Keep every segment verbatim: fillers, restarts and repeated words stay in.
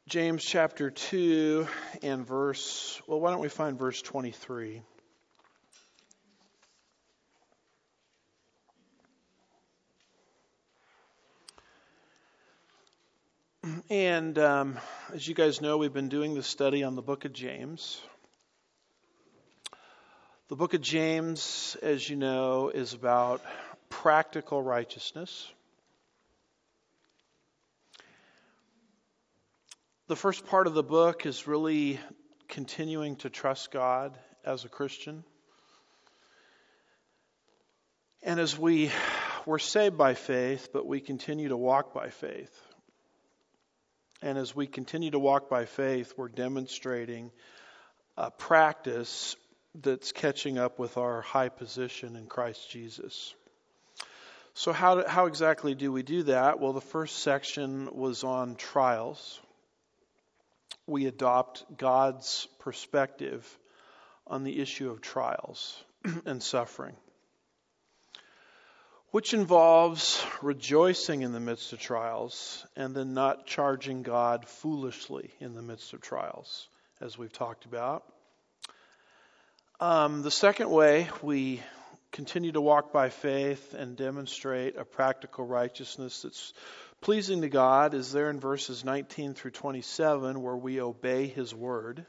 James chapter two and verse, well, why don't we find verse twenty-three? And um, as you guys know, we've been doing the study on the book of James. The book of James, as you know, is about practical righteousness. The first part of the book is really continuing to trust God as a Christian. And as we were saved by faith, but we continue to walk by faith. And as we continue to walk by faith, we're demonstrating a practice that's catching up with our high position in Christ Jesus. So how do, how exactly do we do that? Well, the first section was on trials. We adopt God's perspective on the issue of trials and suffering, which involves rejoicing in the midst of trials and then not charging God foolishly in the midst of trials, as we've talked about. Um, the second way we continue to walk by faith and demonstrate a practical righteousness that's pleasing to God is there in verses nineteen through twenty-seven, where we obey His word.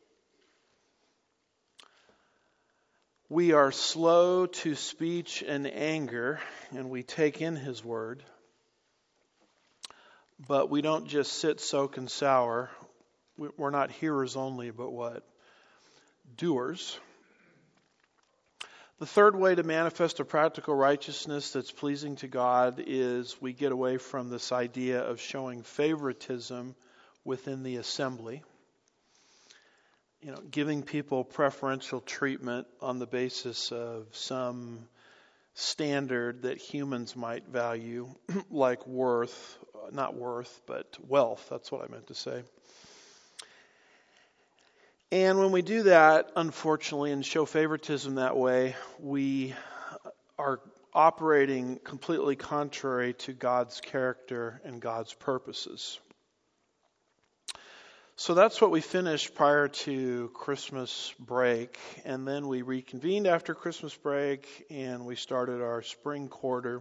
We are slow to speech and anger, and we take in His word. But we don't just sit, soak, and sour. We're not hearers only, but what? Doers. The third way to manifest a practical righteousness that's pleasing to God is we get away from this idea of showing favoritism within the assembly. You know, giving people preferential treatment on the basis of some standard that humans might value, like worth, not worth, but wealth. That's what I meant to say. And when we do that, unfortunately, and show favoritism that way, we are operating completely contrary to God's character and God's purposes. So that's what we finished prior to Christmas break, and then we reconvened after Christmas break, and we started our spring quarter.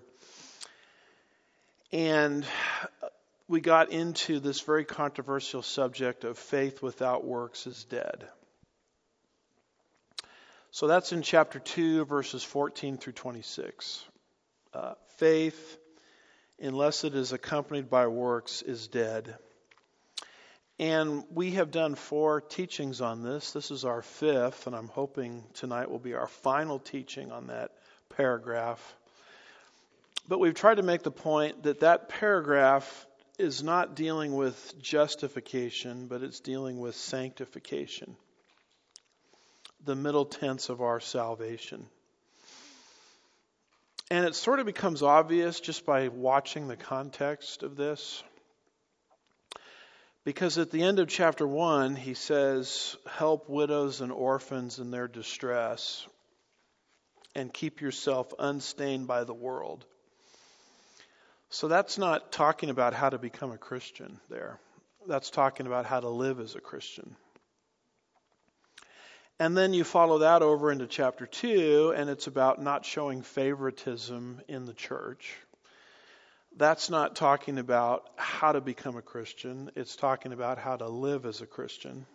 And we got into this very controversial subject of faith without works is dead. So that's in chapter two, verses fourteen through twenty-six. Uh, faith, unless it is accompanied by works, is dead. And we have done four teachings on this. This is our fifth, and I'm hoping tonight will be our final teaching on that paragraph. But we've tried to make the point that that paragraph is not dealing with justification, but it's dealing with sanctification, the middle tense of our salvation. And it sort of becomes obvious just by watching the context of this. Because at the end of chapter one, he says, help widows and orphans in their distress and keep yourself unstained by the world. So that's not talking about how to become a Christian there. That's talking about how to live as a Christian. And then you follow that over into chapter two, and it's about not showing favoritism in the church. That's not talking about how to become a Christian. It's talking about how to live as a Christian.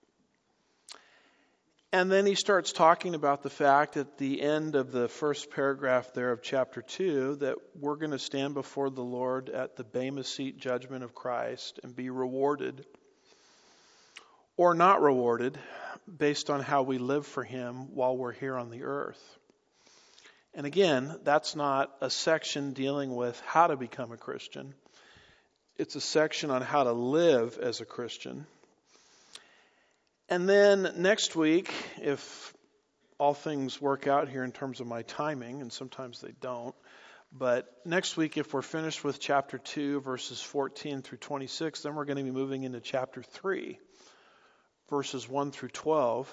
And then he starts talking about the fact at the end of the first paragraph there of chapter two that we're going to stand before the Lord at the Bema Seat judgment of Christ and be rewarded or not rewarded based on how we live for Him while we're here on the earth. And again, that's not a section dealing with how to become a Christian. It's a section on how to live as a Christian. And then next week, if all things work out here in terms of my timing, and sometimes they don't, but next week, if we're finished with chapter two, verses fourteen through twenty-six, then we're going to be moving into chapter three, verses one through twelve,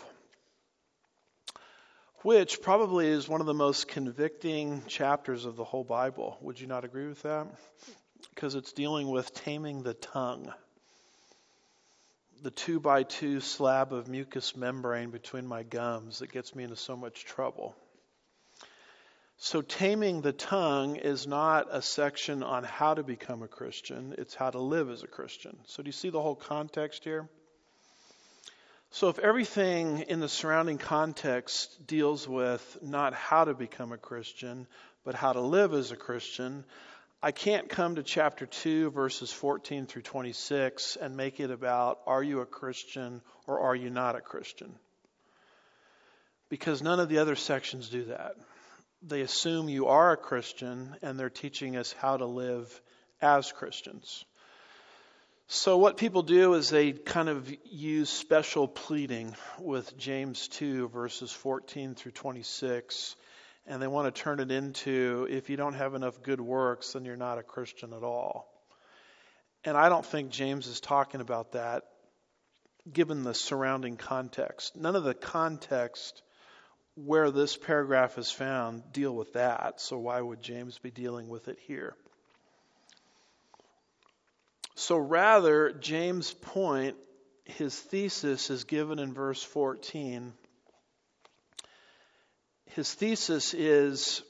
which probably is one of the most convicting chapters of the whole Bible. Would you not agree with that? Because it's dealing with taming the tongue. the two by two slab of mucous membrane between my gums that gets me into so much trouble. So taming the tongue is not a section on how to become a Christian, it's how to live as a Christian. So do you see the whole context here? So if everything in the surrounding context deals with not how to become a Christian, but how to live as a Christian, I can't come to chapter two, verses fourteen through twenty-six and make it about, are you a Christian or are you not a Christian? Because none of the other sections do that. They assume you are a Christian and they're teaching us how to live as Christians. So what people do is they kind of use special pleading with James two, verses fourteen through twenty-six, and they want to turn it into, if you don't have enough good works, then you're not a Christian at all. And I don't think James is talking about that, given the surrounding context. None of the context where this paragraph is found deal with that, so why would James be dealing with it here? So rather, James' point, his thesis is given in verse fourteen. His thesis is,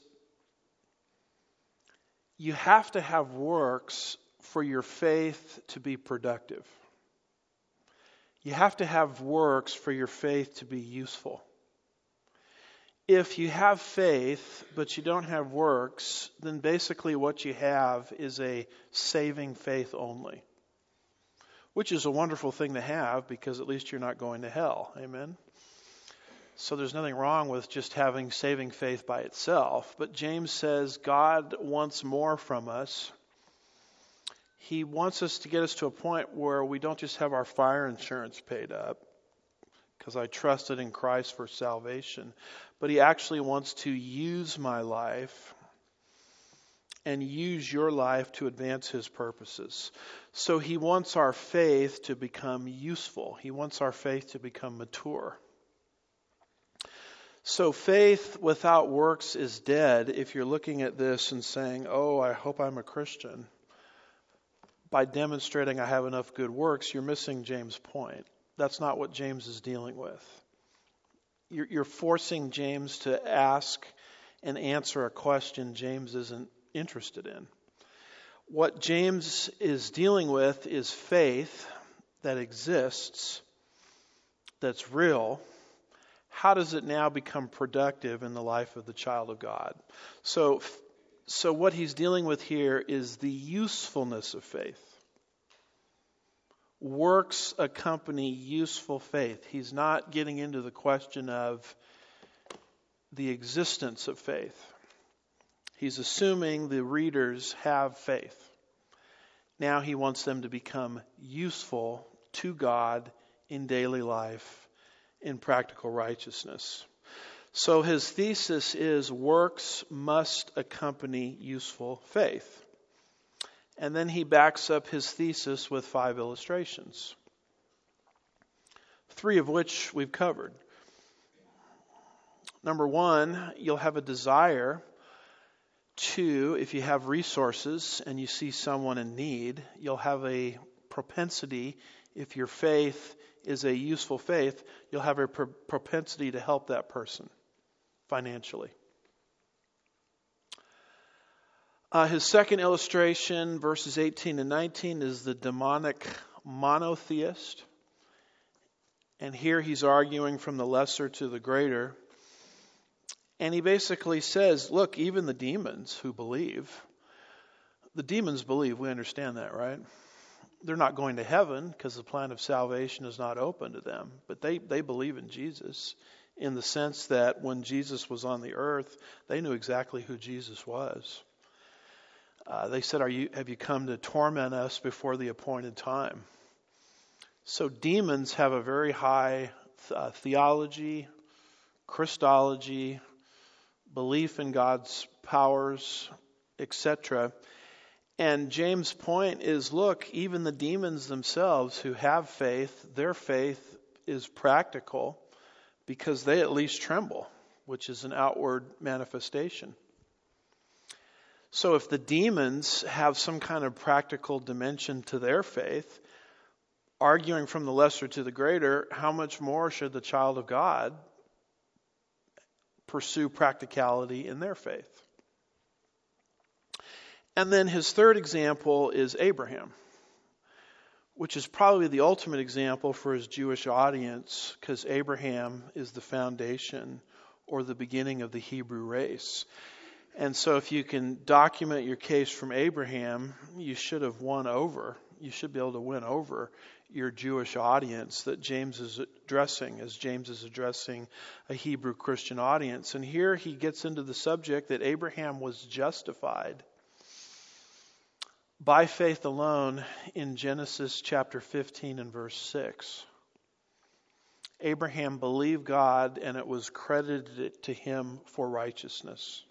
you have to have works for your faith to be productive. You have to have works for your faith to be useful. If you have faith, but you don't have works, then basically what you have is a saving faith only. Which is a wonderful thing to have, because at least you're not going to hell. Amen? So there's nothing wrong with just having saving faith by itself. But James says God wants more from us. He wants us to get us to a point where we don't just have our fire insurance paid up, because I trusted in Christ for salvation. But he actually wants to use my life and use your life to advance his purposes. So he wants our faith to become useful. He wants our faith to become mature. So faith without works is dead. If you're looking at this and saying, oh, I hope I'm a Christian, by demonstrating I have enough good works, you're missing James' point. That's not what James is dealing with. You're, you're forcing James to ask and answer a question James isn't interested in. What James is dealing with is faith that exists, that's real. How does it now become productive in the life of the child of God? So, so what he's dealing with here is the usefulness of faith. Works accompany useful faith. He's not getting into the question of the existence of faith. He's assuming the readers have faith. Now he wants them to become useful to God in daily life, in practical righteousness. So his thesis is works must accompany useful faith. And then he backs up his thesis with five illustrations, three of which we've covered. Number one, you'll have a desire to, if you have resources and you see someone in need, you'll have a propensity, if your faith is a useful faith, you'll have a pro- propensity to help that person financially. Uh, his second illustration, verses eighteen and nineteen, is the demonic monotheist. And here he's arguing from the lesser to the greater. And he basically says, look, even the demons who believe, the demons believe, we understand that, right? They're not going to heaven because the plan of salvation is not open to them. But they, they believe in Jesus in the sense that when Jesus was on the earth, they knew exactly who Jesus was. Uh, they said, "Are you? Have you come to torment us before the appointed time?" So demons have a very high uh, theology, Christology, belief in God's powers, et cetera. And James' point is, look, even the demons themselves who have faith, their faith is practical because they at least tremble, which is an outward manifestation. So if the demons have some kind of practical dimension to their faith, arguing from the lesser to the greater, how much more should the child of God pursue practicality in their faith? And then his third example is Abraham, which is probably the ultimate example for his Jewish audience, because Abraham is the foundation or the beginning of the Hebrew race. And so if you can document your case from Abraham, you should have won over. You should be able to win over your Jewish audience that James is addressing, as James is addressing a Hebrew Christian audience. And here he gets into the subject that Abraham was justified by faith alone in Genesis chapter fifteen and verse six. Abraham believed God, and it was credited to him for righteousness.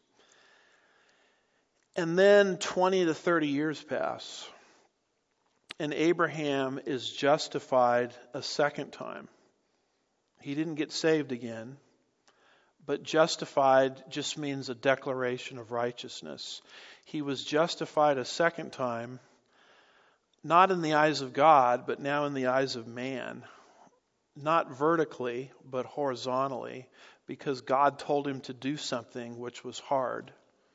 And then twenty to thirty years pass, and Abraham is justified a second time. He didn't get saved again, but justified just means a declaration of righteousness. He was justified a second time, not in the eyes of God, but now in the eyes of man. Not vertically, but horizontally, because God told him to do something which was hard.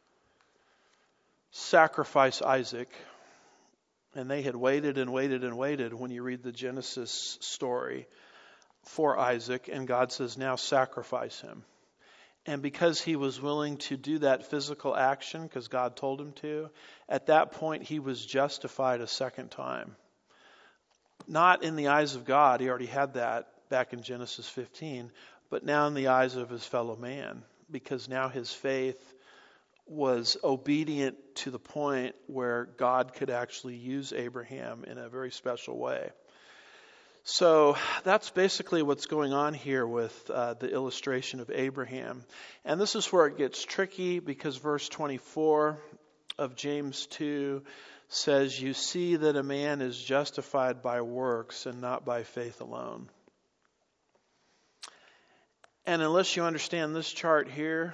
Sacrifice Isaac. And they had waited and waited and waited when you read the Genesis story for Isaac. And God says, now sacrifice him. And because he was willing to do that physical action, because God told him to, at that point he was justified a second time. Not in the eyes of God, he already had that back in Genesis fifteen, but now in the eyes of his fellow man, because now his faith was obedient to the point where God could actually use Abraham in a very special way. So that's basically what's going on here with uh, the illustration of Abraham. And this is where it gets tricky, because verse twenty-four of James two says, you see that a man is justified by works and not by faith alone. And unless you understand this chart here,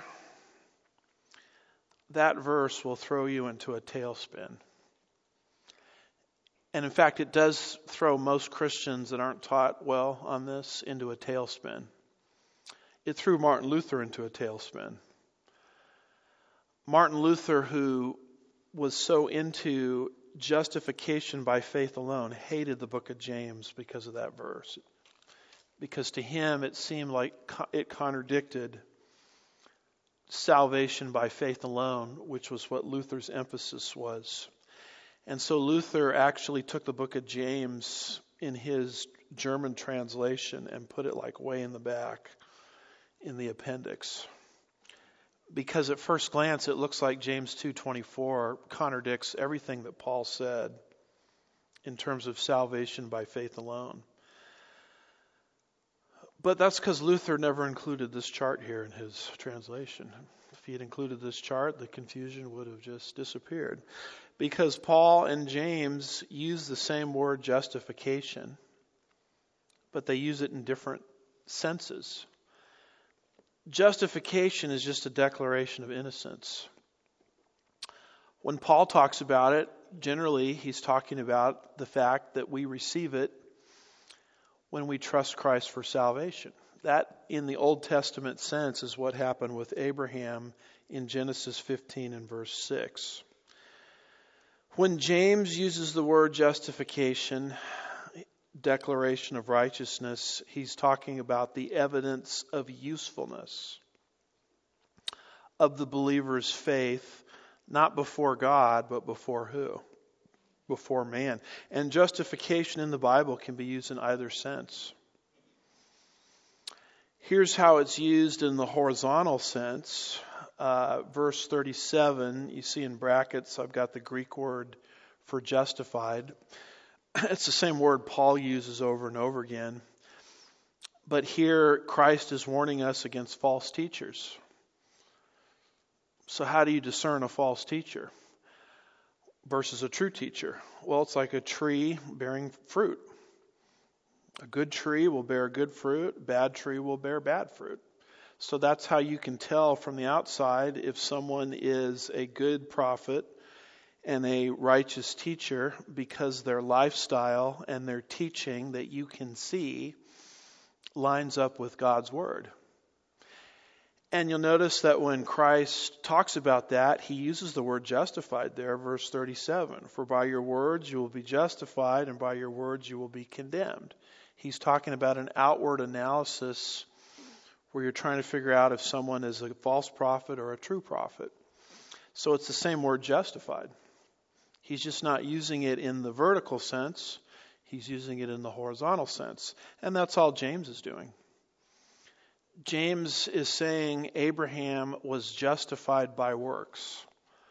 that verse will throw you into a tailspin. And in fact, it does throw most Christians that aren't taught well on this into a tailspin. It threw Martin Luther into a tailspin. Martin Luther, who was so into justification by faith alone, hated the book of James because of that verse. Because to him it seemed like it contradicted salvation by faith alone, which was what Luther's emphasis was. And so Luther actually took the book of James in his German translation and put it like way in the back in the appendix. Because at first glance it looks like James two twenty-four contradicts everything that Paul said in terms of salvation by faith alone. But that's because Luther never included this chart here in his translation. If he had included this chart, the confusion would have just disappeared. Because Paul and James use the same word justification, but they use it in different senses. Justification is just a declaration of innocence. When Paul talks about it, generally he's talking about the fact that we receive it when we trust Christ for salvation. That, in the Old Testament sense, is what happened with Abraham in Genesis fifteen and verse six. When James uses the word justification, declaration of righteousness, he's talking about the evidence of usefulness of the believer's faith, not before God, but before who? Before man. And justification in the Bible can be used in either sense. Here's how it's used in the horizontal sense. Uh, verse thirty-seven, you see in brackets, I've got the Greek word for justified. It's the same word Paul uses over and over again. But here, Christ is warning us against false teachers. So how do you discern a false teacher versus a true teacher? Well, it's like a tree bearing fruit. A good tree will bear good fruit. A bad tree will bear bad fruit. So that's how you can tell from the outside if someone is a good prophet and a righteous teacher because their lifestyle and their teaching that you can see lines up with God's word. And you'll notice that when Christ talks about that, he uses the word justified there, verse thirty-seven. For by your words you will be justified, and by your words you will be condemned. He's talking about an outward analysis where you're trying to figure out if someone is a false prophet or a true prophet. So it's the same word, justified. He's just not using it in the vertical sense. He's using it in the horizontal sense. And that's all James is doing. James is saying Abraham was justified by works.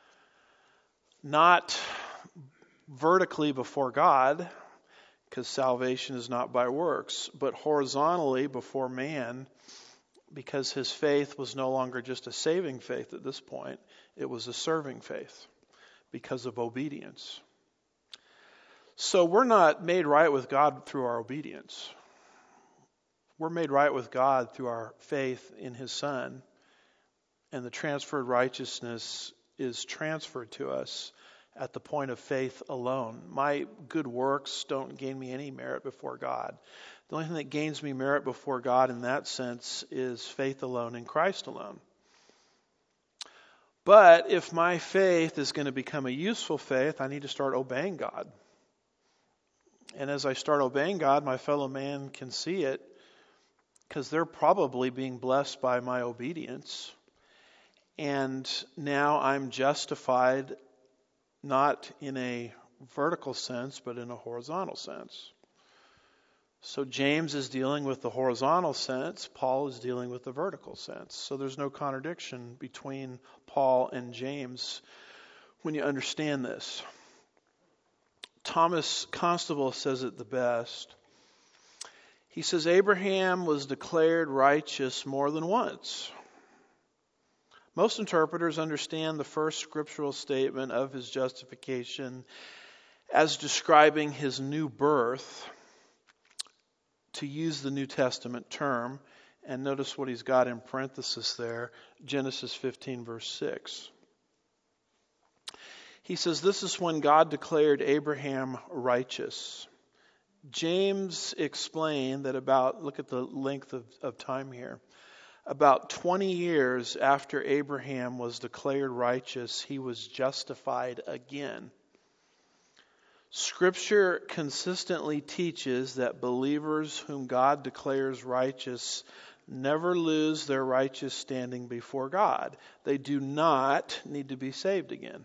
Not vertically before God, because salvation is not by works, but horizontally before man, because his faith was no longer just a saving faith at this point. It was a serving faith because of obedience. So we're not made right with God through our obedience. We're made right with God through our faith in his Son, and the transferred righteousness is transferred to us at the point of faith alone. My good works don't gain me any merit before God. The only thing that gains me merit before God in that sense is faith alone in Christ alone. But if my faith is going to become a useful faith, I need to start obeying God. And as I start obeying God, my fellow man can see it, because they're probably being blessed by my obedience. And now I'm justified not in a vertical sense, but in a horizontal sense. So James is dealing with the horizontal sense. Paul is dealing with the vertical sense. So there's no contradiction between Paul and James when you understand this. Thomas Constable says it the best. He says, Abraham was declared righteous more than once. Most interpreters understand the first scriptural statement of his justification as describing his new birth, to use the New Testament term. And notice what he's got in parenthesis there, Genesis fifteen, verse six. He says, this is when God declared Abraham righteous. James explained that about, look at the length of, of time here, about twenty years after Abraham was declared righteous, he was justified again. Scripture consistently teaches that believers whom God declares righteous never lose their righteous standing before God. They do not need to be saved again.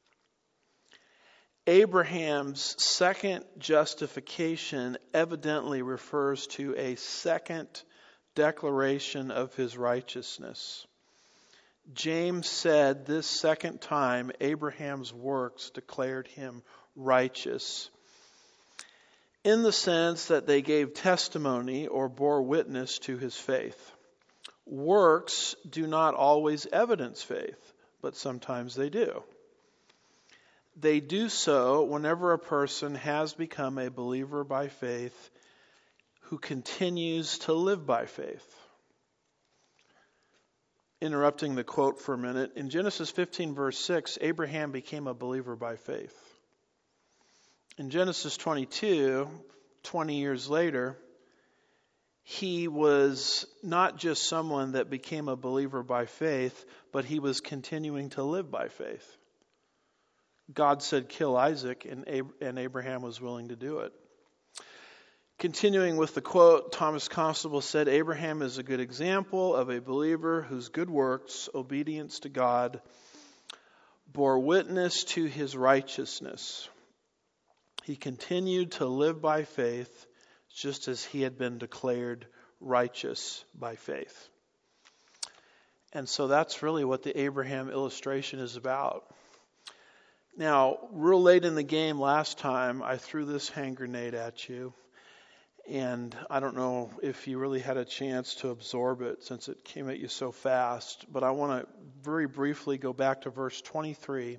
Abraham's second justification evidently refers to a second declaration of his righteousness. James said this second time Abraham's works declared him righteous, in the sense that they gave testimony or bore witness to his faith. Works do not always evidence faith, but sometimes they do. They do so whenever a person has become a believer by faith who continues to live by faith. Interrupting the quote for a minute, in Genesis fifteen, verse six, Abraham became a believer by faith. In Genesis twenty-two, twenty years later, he was not just someone that became a believer by faith, but he was continuing to live by faith. God said, kill Isaac, and Ab- and Abraham was willing to do it. Continuing with the quote, Thomas Constable said, Abraham is a good example of a believer whose good works, obedience to God, bore witness to his righteousness. He continued to live by faith just as he had been declared righteous by faith. And so that's really what the Abraham illustration is about. Now, real late in the game last time, I threw this hand grenade at you. And I don't know if you really had a chance to absorb it since it came at you so fast. But I want to very briefly go back to verse twenty-three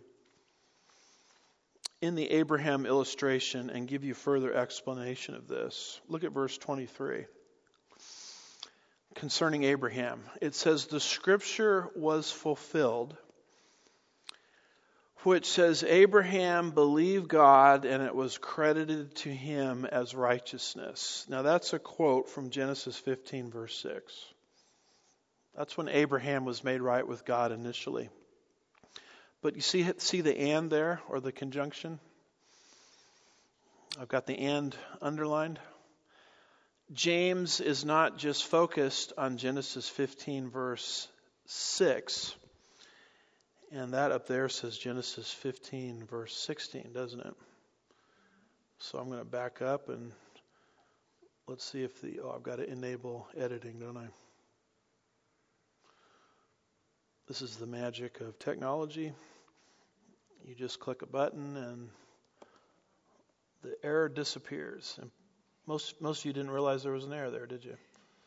in the Abraham illustration and give you further explanation of this. Look at verse twenty-three. Concerning Abraham, it says, the scripture was fulfilled which says, Abraham believed God and it was credited to him as righteousness. Now that's a quote from Genesis fifteen, verse six. That's when Abraham was made right with God initially. But you see, see the and there, or the conjunction? I've got the and underlined. James is not just focused on Genesis fifteen, verse six. And that up there says Genesis fifteen, verse sixteen, doesn't it? So I'm going to back up and let's see if the, oh, I've got to enable editing, don't I? This is the magic of technology. You just click a button and the error disappears. And most most of you didn't realize there was an error there, did you?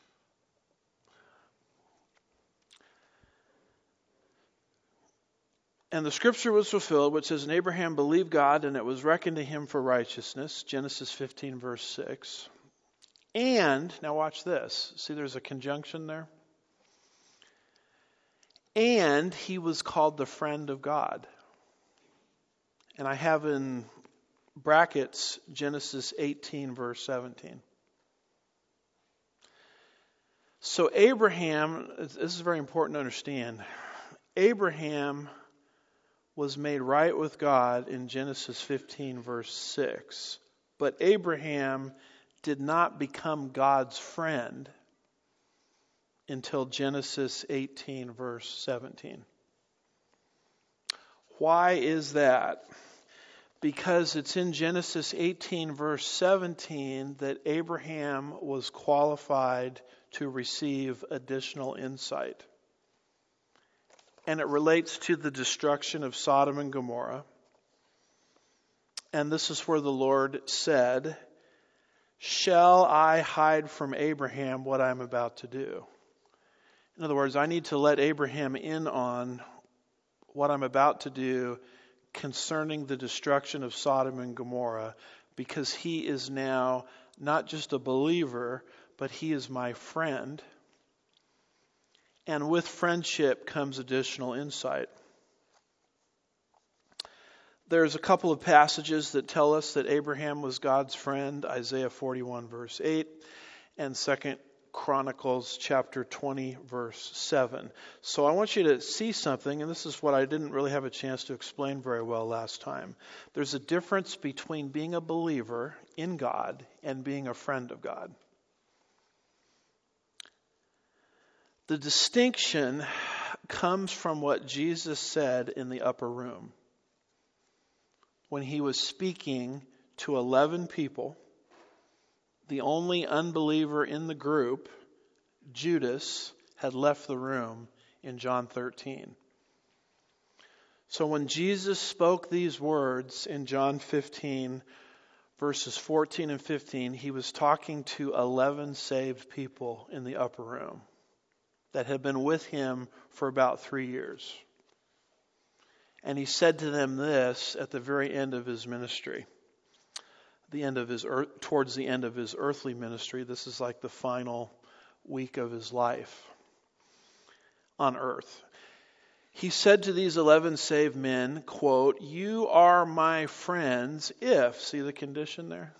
And the scripture was fulfilled, which says, and Abraham believed God, and it was reckoned to him for righteousness. Genesis fifteen, verse six. And, now watch this. See, there's a conjunction there. And he was called the friend of God. And I have in brackets Genesis eighteen, verse seventeen. So Abraham, this is very important to understand. Abraham was made right with God in Genesis fifteen, verse six. But Abraham did not become God's friend until Genesis eighteen, verse seventeen. Why is that? Because it's in Genesis eighteen, verse seventeen, that Abraham was qualified to receive additional insight. And it relates to the destruction of Sodom and Gomorrah. And this is where the Lord said, shall I hide from Abraham what I'm about to do? In other words, I need to let Abraham in on what I'm about to do concerning the destruction of Sodom and Gomorrah, because he is now not just a believer, but he is my friend. And with friendship comes additional insight. There's a couple of passages that tell us that Abraham was God's friend. Isaiah forty-one, verse eight, and Second Chronicles chapter twenty, verse seven. So I want you to see something, and this is what I didn't really have a chance to explain very well last time. There's a difference between being a believer in God and being a friend of God. The distinction comes from what Jesus said in the upper room when he was speaking to eleven people. The only unbeliever in the group, Judas, had left the room in John thirteen. So when Jesus spoke these words in John fifteen, verses fourteen and fifteen, he was talking to eleven saved people in the upper room that had been with him for about three years. And he said to them this at the very end of his ministry. The end of his earth, towards the end of his earthly ministry. This is like the final week of his life on earth. He said to these eleven saved men, quote, you are my friends if, see the condition there?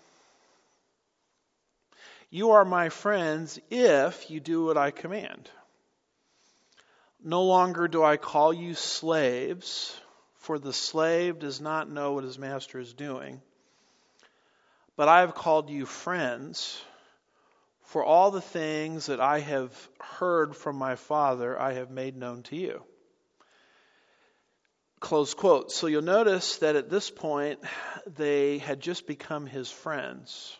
You are my friends if you do what I command. No longer do I call you slaves, for the slave does not know what his master is doing. But I have called you friends, for all the things that I have heard from my Father I have made known to you. Close quote. So you'll notice that at this point they had just become his friends.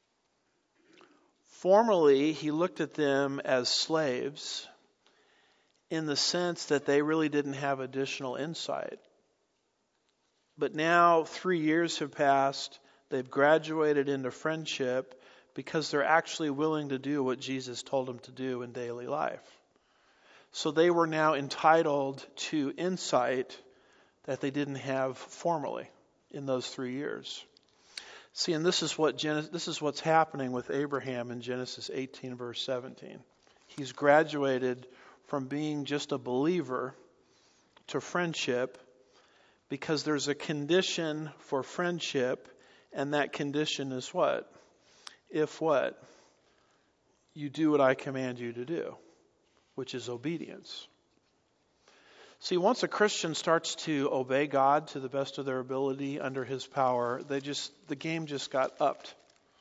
Formerly he looked at them as slaves in the sense that they really didn't have additional insight. But now three years have passed. They've graduated into friendship because they're actually willing to do what Jesus told them to do in daily life. So they were now entitled to insight that they didn't have formerly in those three years. See, and this is what Gen- this is what's happening with Abraham in Genesis eighteen, verse seventeen. He's graduated from being just a believer to friendship Because there's a condition for friendship, and that condition is what? If what? You do what I command you to do, which is obedience. See, once a Christian starts to obey God to the best of their ability under His power, they just the game just got upped.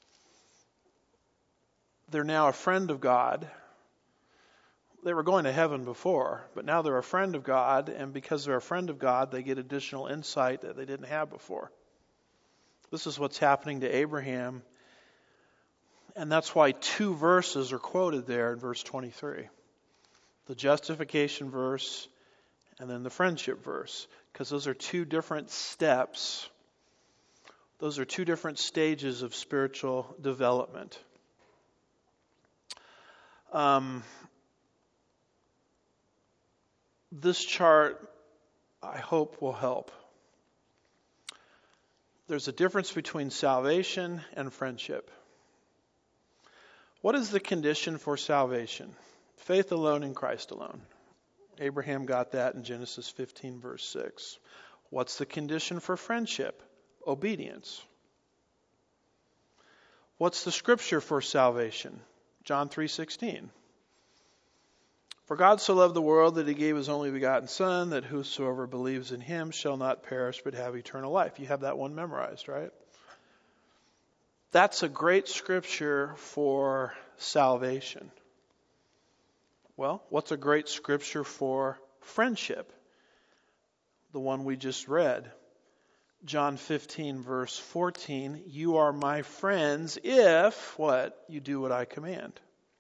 They're now a friend of God. They were going to heaven before, but now they're a friend of God, and because they're a friend of God, they get additional insight that they didn't have before. This is what's happening to Abraham, and that's why two verses are quoted there in verse twenty-three. The justification verse and then the friendship verse, because those are two different steps. Those are two different stages of spiritual development. Um, this chart, I hope, will help. There's a difference between salvation and friendship. What is the condition for salvation? Faith alone in Christ alone. Abraham got that in Genesis fifteen, verse six. What's the condition for friendship? Obedience. What's the scripture for salvation? John three sixteen. For God so loved the world that He gave His only begotten Son, that whosoever believes in Him shall not perish but have eternal life. You have that one memorized, right? That's a great scripture for salvation. Well, what's a great scripture for friendship? The one we just read. John fifteen, verse fourteen. You are my friends if, what? You do what I command.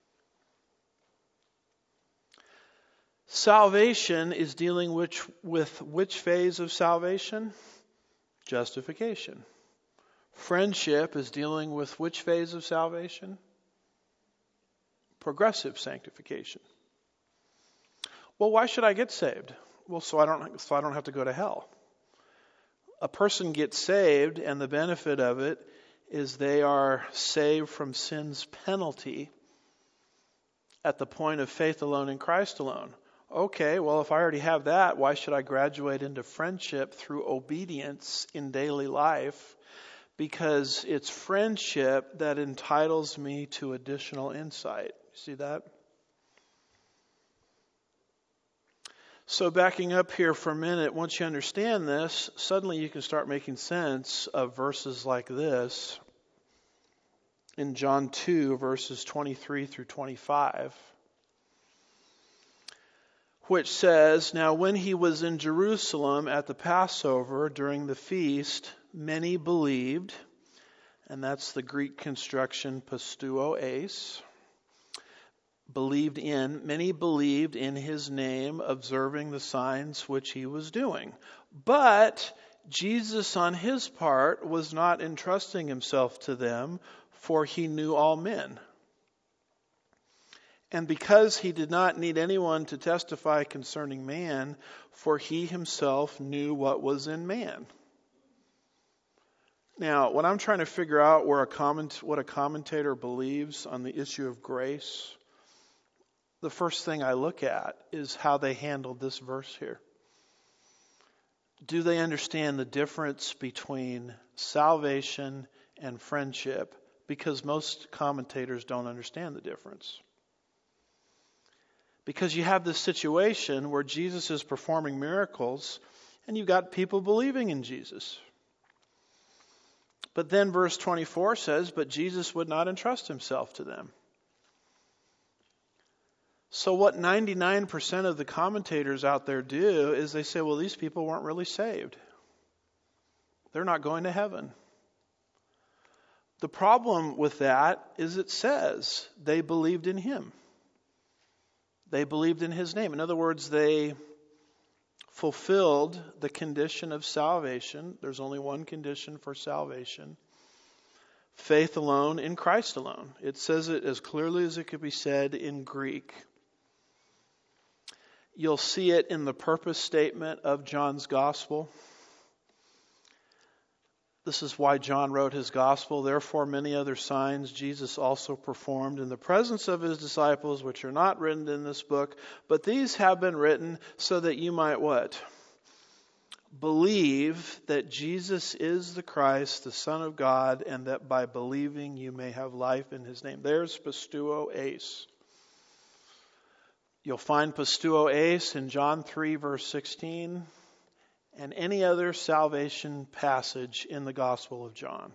Salvation is dealing which, with which phase of salvation? Justification. Friendship is dealing with which phase of salvation? Progressive sanctification. Well, why should I get saved? Well, so I don't so I don't have to go to hell. A person gets saved, and the benefit of it is they are saved from sin's penalty at the point of faith alone in Christ alone. Okay, well, if I already have that, why should I graduate into friendship through obedience in daily life? Because it's friendship that entitles me to additional insight. See that? So backing up here for a minute, once you understand this, suddenly you can start making sense of verses like this in John two, verses twenty-three through twenty-five, which says, Now when He was in Jerusalem at the Passover during the feast, many believed, and that's the Greek construction pisteuo eis, believed in, many believed in His name, observing the signs which He was doing. But Jesus on His part was not entrusting Himself to them, for He knew all men. And because He did not need anyone to testify concerning man, for He Himself knew what was in man. Now, when I'm trying to figure out where a comment, what a commentator believes on the issue of grace, the first thing I look at is how they handled this verse here. Do they understand the difference between salvation and friendship? Because most commentators don't understand the difference. Because you have this situation where Jesus is performing miracles and you've got people believing in Jesus. But then verse twenty-four says, but Jesus would not entrust Himself to them. So what ninety-nine percent of the commentators out there do is they say, well, these people weren't really saved. They're not going to heaven. The problem with that is it says they believed in Him. They believed in His name. In other words, they fulfilled the condition of salvation. There's only one condition for salvation. Faith alone in Christ alone. It says it as clearly as it could be said in Greek. You'll see it in the purpose statement of John's gospel. This is why John wrote his gospel. Therefore, many other signs Jesus also performed in the presence of His disciples, which are not written in this book, but these have been written so that you might what? Believe that Jesus is the Christ, the Son of God, and that by believing you may have life in his name. There's pisteuo eis. You'll find pisteuo eis in John three, verse sixteen, and any other salvation passage in the Gospel of John.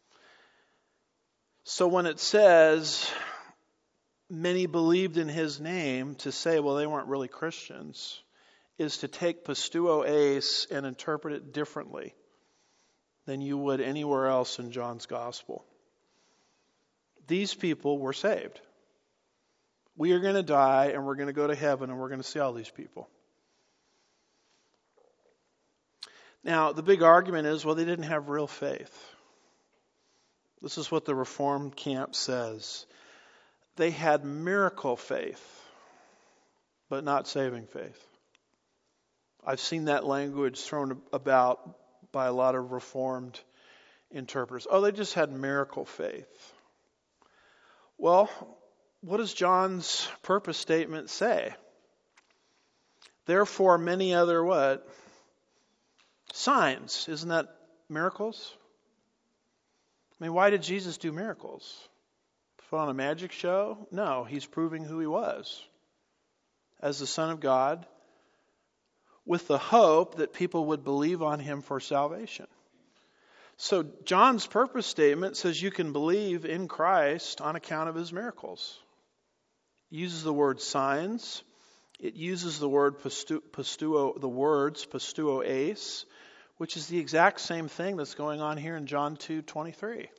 So when it says many believed in his name, to say, well, they weren't really Christians, is to take pisteuo eis and interpret it differently than you would anywhere else in John's Gospel. These people were saved. We are going to die and we're going to go to heaven and we're going to see all these people. Now, the big argument is, well, they didn't have real faith. This is what the Reformed camp says. They had miracle faith, but not saving faith. I've seen that language thrown about by a lot of Reformed interpreters. Oh, they just had miracle faith. Well, what does John's purpose statement say? Therefore, many other what? Signs. Isn't that miracles? I mean, why did Jesus do miracles? Put on a magic show? No, he's proving who he was as the Son of God, with the hope that people would believe on him for salvation. So John's purpose statement says you can believe in Christ on account of his miracles. It uses the word signs. It uses the word pistu, pistuo, the words pisteuo eis, which is the exact same thing that's going on here in John two twenty-three.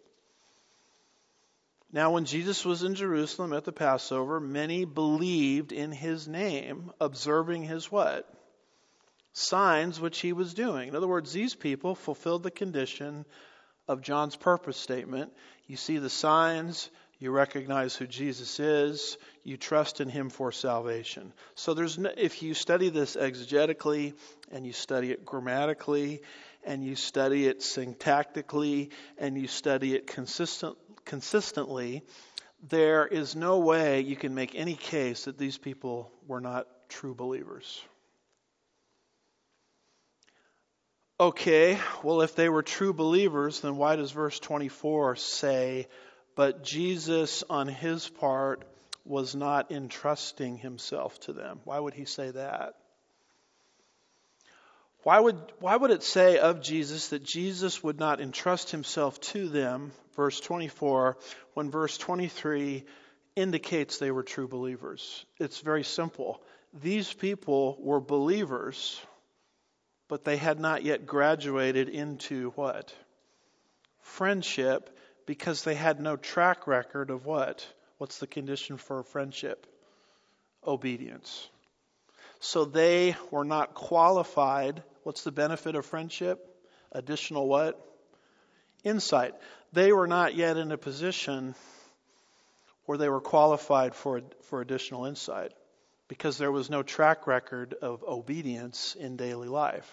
Now, when Jesus was in Jerusalem at the Passover, many believed in his name, observing his what? Signs which he was doing. In other words, these people fulfilled the condition of John's purpose statement. You see the signs, you recognize who Jesus is, you trust in him for salvation. So there's no, if you study this exegetically and you study it grammatically and you study it syntactically and you study it consistent, consistently, there is no way you can make any case that these people were not true believers. Okay, well, if they were true believers, then why does verse twenty-four say, but Jesus on his part was not entrusting himself to them? Why would he say that? Why would, why would it say of Jesus that Jesus would not entrust himself to them, verse twenty-four, when verse twenty-three indicates they were true believers? It's very simple. These people were believers, but they had not yet graduated into what? Friendship, because they had no track record of what? What's the condition for friendship? Obedience. So they were not qualified. What's the benefit of friendship? Additional what? Insight. They were not yet in a position where they were qualified for, for additional insight, because there was no track record of obedience in daily life.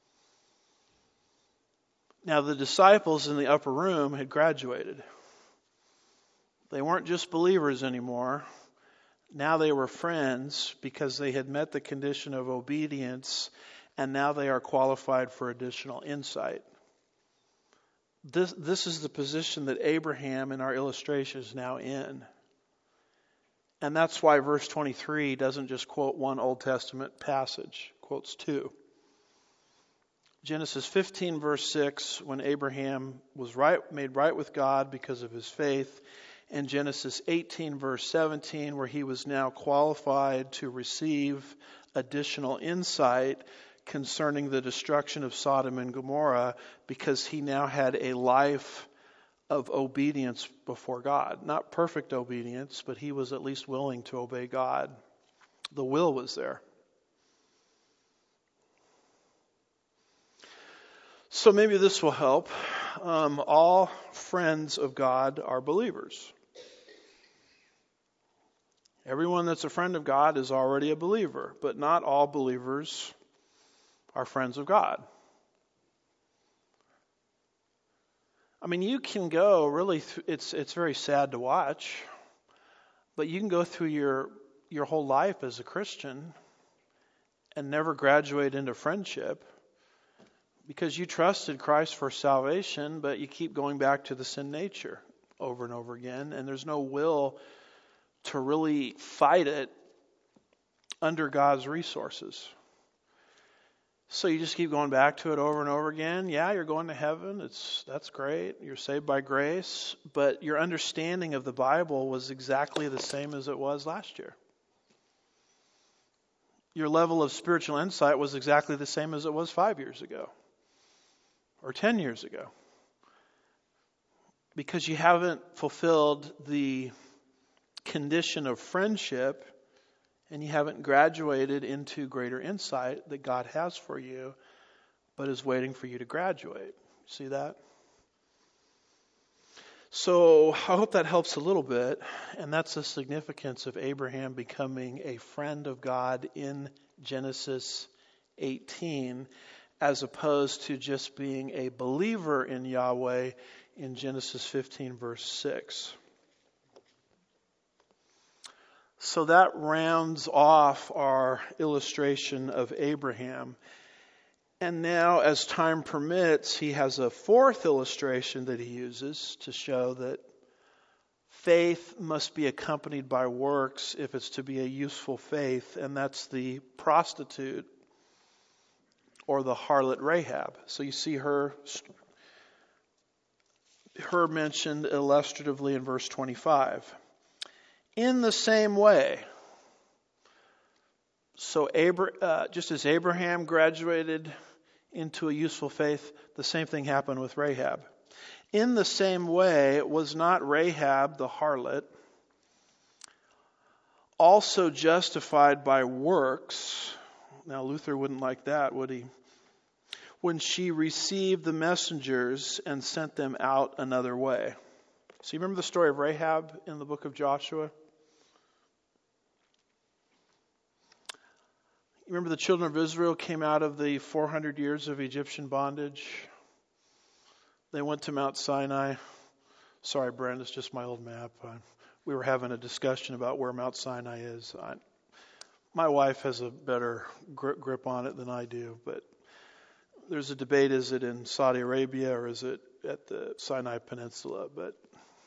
Now, the disciples in the upper room had graduated. They weren't just believers anymore. Now they were friends because they had met the condition of obedience, and now they are qualified for additional insight. This, this is the position that Abraham in our illustration is now in. And that's why verse twenty-three doesn't just quote one Old Testament passage, it quotes two. Genesis fifteen, verse six, when Abraham was right, made right with God because of his faith, and Genesis eighteen, verse seventeen, where he was now qualified to receive additional insight concerning the destruction of Sodom and Gomorrah, because he now had a life of obedience before God. Not perfect obedience, but he was at least willing to obey God. The will was there. So maybe this will help. Um, all friends of God are believers. Everyone that's a friend of God is already a believer, but not all believers are friends of God. I mean, you can go really, th- it's it's very sad to watch, but you can go through your your whole life as a Christian and never graduate into friendship Because you trusted Christ for salvation, but you keep going back to the sin nature over and over again, and there's no will to really fight it under God's resources. So you just keep going back to it over and over again. Yeah, you're going to heaven. It's that's great. You're saved by grace, but your understanding of the Bible was exactly the same as it was last year. Your level of spiritual insight was exactly the same as it was five years ago or ten years ago. Because you haven't fulfilled the condition of friendship and you haven't graduated into greater insight that God has for you, but is waiting for you to graduate. See that? So I hope that helps a little bit, and that's the significance of Abraham becoming a friend of God in Genesis eighteen, as opposed to just being a believer in Yahweh in Genesis fifteen, verse six. So that rounds off our illustration of Abraham. And now, as time permits, he has a fourth illustration that he uses to show that faith must be accompanied by works if it's to be a useful faith, and that's the prostitute or the harlot Rahab. So you see her, her mentioned illustratively in verse twenty-five. In the same way, so Abra- uh, just as Abraham graduated into a useful faith, the same thing happened with Rahab. In the same way, was not Rahab the harlot also justified by works? Now Luther wouldn't like that, would he? When she received the messengers and sent them out another way. So you remember the story of Rahab in the book of Joshua? You remember the children of Israel came out of the four hundred years of Egyptian bondage. They went to Mount Sinai. Sorry, Brent, it's just my old map. I, we were having a discussion about where Mount Sinai is. I, my wife has a better grip, grip on it than I do, but there's a debate, is it in Saudi Arabia or is it at the Sinai Peninsula? But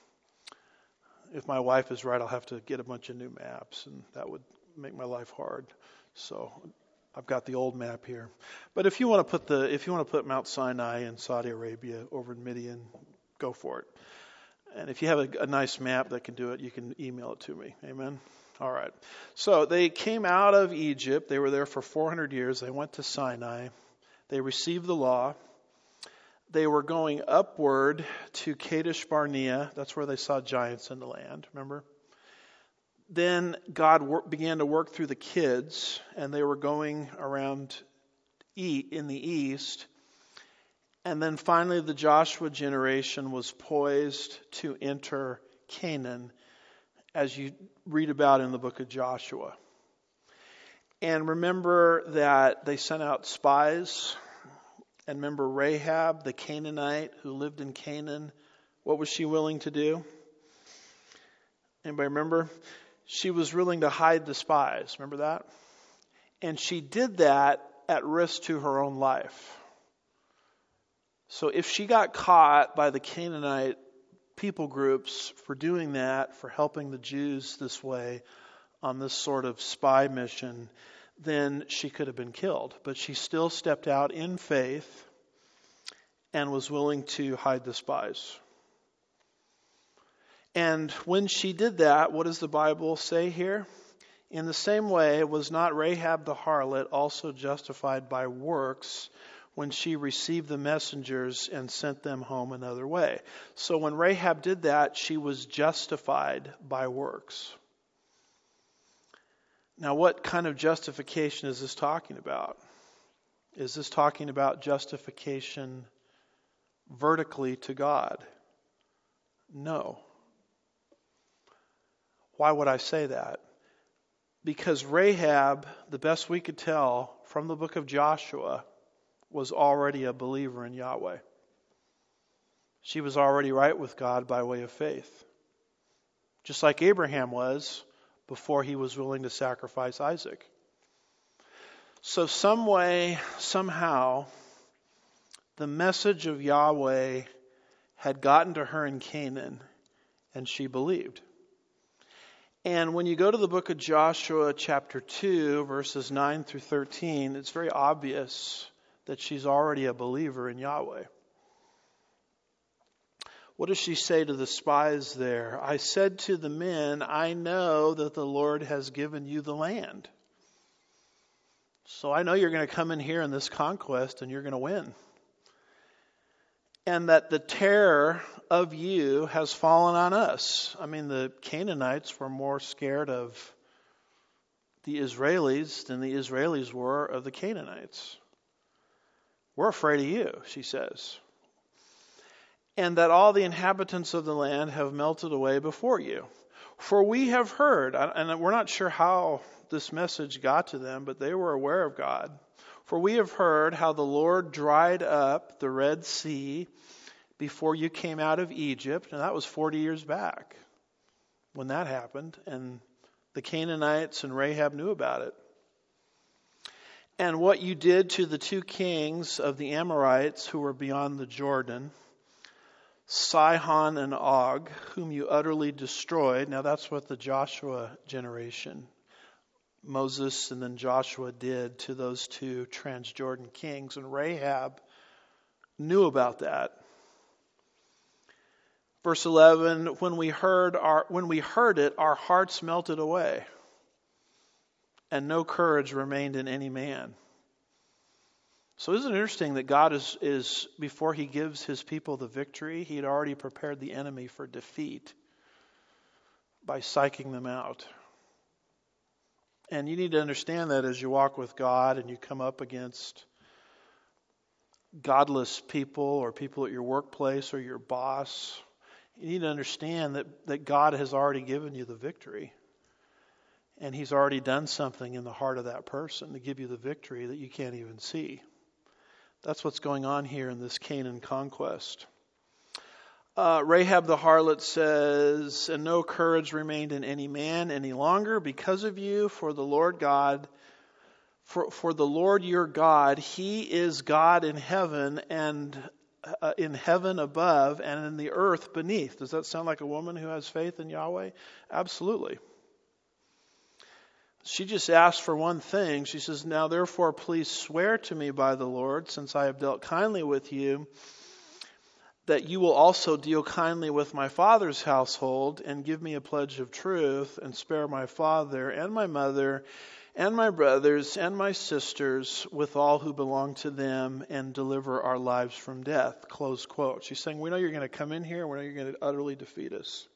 if my wife is right, I'll have to get a bunch of new maps, and that would make my life hard. So I've got the old map here. But if you want to put the if you want to put Mount Sinai in Saudi Arabia over in Midian, go for it. And if you have a, a nice map that can do it, you can email it to me. Amen. All right. So they came out of Egypt. They were there for four hundred years. They went to Sinai. They received the law. They were going upward to Kadesh Barnea. That's where they saw giants in the land. Remember? Then God wor- began to work through the kids, and they were going around e- in the east. And then finally the Joshua generation was poised to enter Canaan, as you read about in the book of Joshua. And remember that they sent out spies. And remember Rahab, the Canaanite who lived in Canaan, what was she willing to do? Anybody remember? She was willing to hide the spies. Remember that? And she did that at risk to her own life. So if she got caught by the Canaanite people groups for doing that, for helping the Jews this way on this sort of spy mission, then she could have been killed. But she still stepped out in faith and was willing to hide the spies. And when she did that, what does the Bible say here? In the same way, was not Rahab the harlot also justified by works when she received the messengers and sent them home another way? So when Rahab did that, she was justified by works. Now, what kind of justification is this talking about? Is this talking about justification vertically to God? No. Why would I say that? Because Rahab, the best we could tell from the book of Joshua, was already a believer in Yahweh. She was already right with God by way of faith. Just like Abraham was before he was willing to sacrifice Isaac. So some way, somehow, the message of Yahweh had gotten to her in Canaan, and she believed. And when you go to the book of Joshua chapter two, verses nine through thirteen, it's very obvious that she's already a believer in Yahweh. What does she say to the spies there? I said to the men, I know that the Lord has given you the land. So I know you're going to come in here in this conquest and you're going to win. And that the terror of you has fallen on us. I mean, the Canaanites were more scared of the Israelis than the Israelis were of the Canaanites. We're afraid of you, she says. And that all the inhabitants of the land have melted away before you. For we have heard, and we're not sure how this message got to them, but they were aware of God. For we have heard how the Lord dried up the Red Sea before you came out of Egypt. And that was forty years back when that happened. And the Canaanites and Rahab knew about it. And what you did to the two kings of the Amorites who were beyond the Jordan, Sihon and Og, whom you utterly destroyed. Now that's what the Joshua generation, Moses and then Joshua, did to those two Transjordan kings. And Rahab knew about that. Verse eleven, when we heard our when we heard it, our hearts melted away, and no courage remained in any man. So isn't it interesting that God is, is, before he gives his people the victory, he had already prepared the enemy for defeat by psyching them out. And you need to understand that as you walk with God and you come up against godless people or people at your workplace or your boss, you need to understand that, that God has already given you the victory. And he's already done something in the heart of that person to give you the victory that you can't even see. That's what's going on here in this Canaan conquest. Uh, Rahab the harlot says, and no courage remained in any man any longer because of you, for the Lord God, for, for the Lord your God, he is God in heaven and uh, in heaven above and in the earth beneath. Does that sound like a woman who has faith in Yahweh? Absolutely. She just asked for one thing. She says, now therefore please swear to me by the Lord, since I have dealt kindly with you, that you will also deal kindly with my father's household and give me a pledge of truth and spare my father and my mother and my brothers and my sisters with all who belong to them and deliver our lives from death. Close quote. She's saying, we know you're going to come in here. We know you're going to utterly defeat us.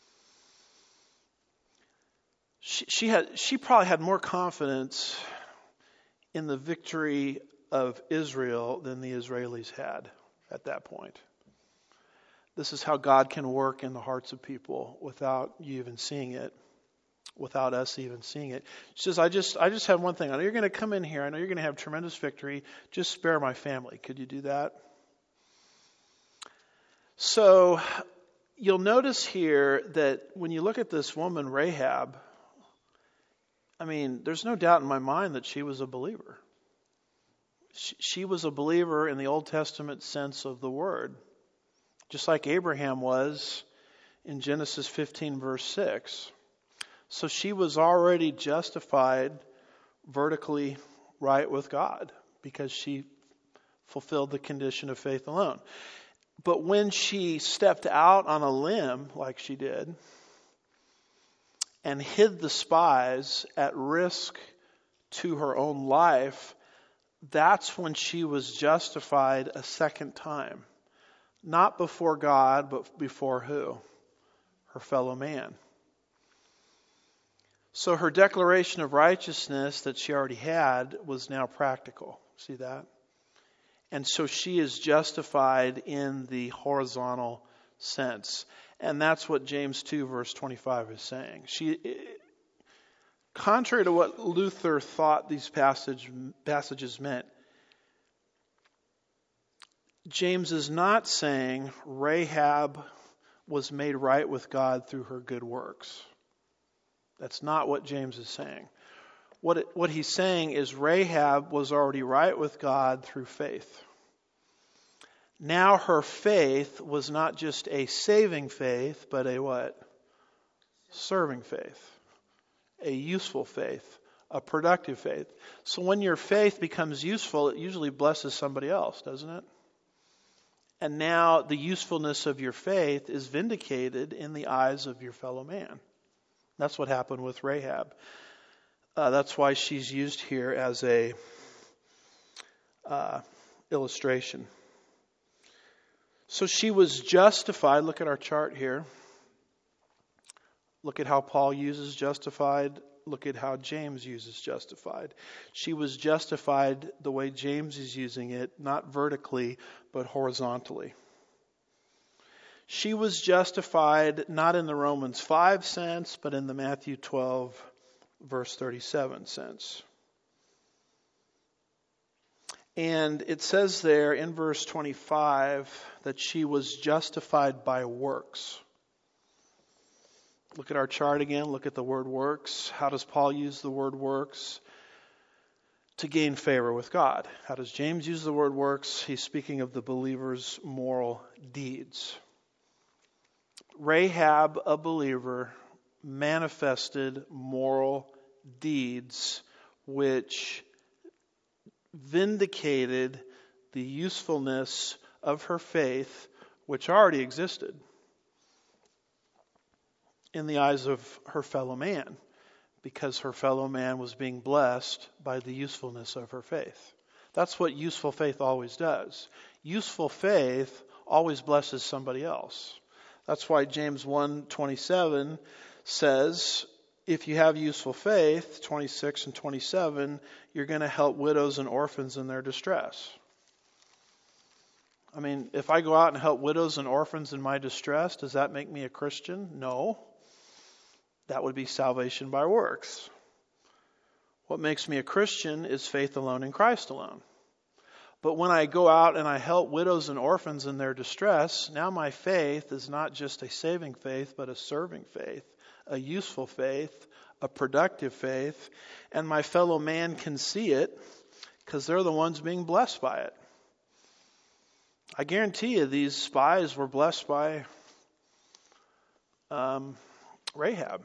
She, she had, she probably had more confidence in the victory of Israel than the Israelis had at that point. This is how God can work in the hearts of people without you even seeing it, without us even seeing it. She says, I just, I just have one thing. I know you're going to come in here. I know you're going to have tremendous victory. Just spare my family. Could you do that? So you'll notice here that when you look at this woman, Rahab, I mean, there's no doubt in my mind that she was a believer. She, she was a believer in the Old Testament sense of the word, just like Abraham was in Genesis fifteen, verse six. So she was already justified vertically right with God because she fulfilled the condition of faith alone. But when she stepped out on a limb like she did, and hid the spies at risk to her own life, that's when she was justified a second time. Not before God, but before who? Her fellow man. So her declaration of righteousness that she already had was now practical. See that? And so she is justified in the horizontal sense. And that's what James two verse twenty-five is saying. She, contrary to what Luther thought these passage, passages meant, James is not saying Rahab was made right with God through her good works. That's not what James is saying. What it, what he's saying is Rahab was already right with God through faith. Now her faith was not just a saving faith, but a what? Serving faith. A useful faith. A productive faith. So when your faith becomes useful, it usually blesses somebody else, doesn't it? And now the usefulness of your faith is vindicated in the eyes of your fellow man. That's what happened with Rahab. Uh, that's why she's used here as a uh, illustration. So she was justified. Look at our chart here. Look at how Paul uses justified. Look at how James uses justified. She was justified the way James is using it, not vertically, but horizontally. She was justified not in the Romans five sense, but in the Matthew twelve, verse thirty-seven sense. And it says there in verse twenty-five that she was justified by works. Look at our chart again. Look at the word works. How does Paul use the word works? To gain favor with God. How does James use the word works? He's speaking of the believer's moral deeds. Rahab, a believer, manifested moral deeds which vindicated the usefulness of her faith, which already existed in the eyes of her fellow man, because her fellow man was being blessed by the usefulness of her faith. That's what useful faith always does. Useful faith always blesses somebody else. That's why James one twenty-seven says, if you have useful faith, twenty-six and twenty-seven, you're going to help widows and orphans in their distress. I mean, if I go out and help widows and orphans in my distress, does that make me a Christian? No. That would be salvation by works. What makes me a Christian is faith alone in Christ alone. But when I go out and I help widows and orphans in their distress, now my faith is not just a saving faith, but a serving faith, a useful faith, a productive faith, and my fellow man can see it because they're the ones being blessed by it. I guarantee you these spies were blessed by um, Rahab.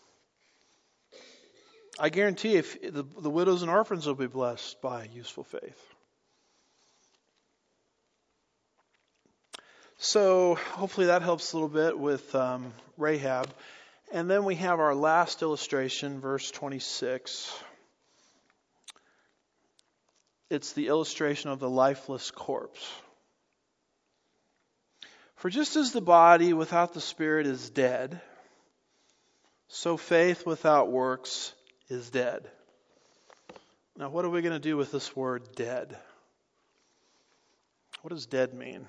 I guarantee you if the, the widows and orphans will be blessed by useful faith. So hopefully that helps a little bit with um, Rahab. And then we have our last illustration, verse twenty-six. It's the illustration of the lifeless corpse. For just as the body without the spirit is dead, so faith without works is dead. Now, what are we going to do with this word dead? What does dead mean?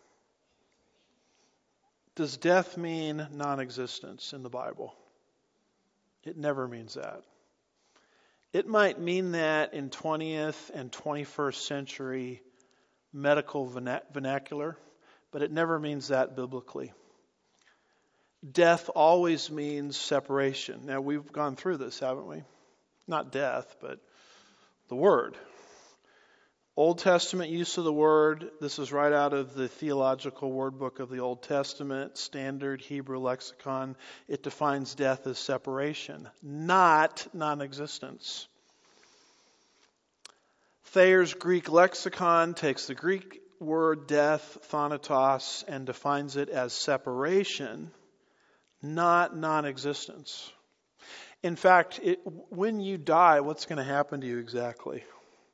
Does death mean non-existence in the Bible? It never means that. It might mean that in twentieth and twenty-first century medical vernacular, but it never means that biblically. Death always means separation. Now, we've gone through this, haven't we? Not death, but the word. Old Testament use of the word. This is right out of the Theological Word Book of the Old Testament, Standard Hebrew Lexicon. It defines death as separation, not non-existence. Thayer's Greek lexicon takes the Greek word death, thanatos, and defines it as separation, not non-existence. In fact, it, when you die, what's going to happen to you exactly?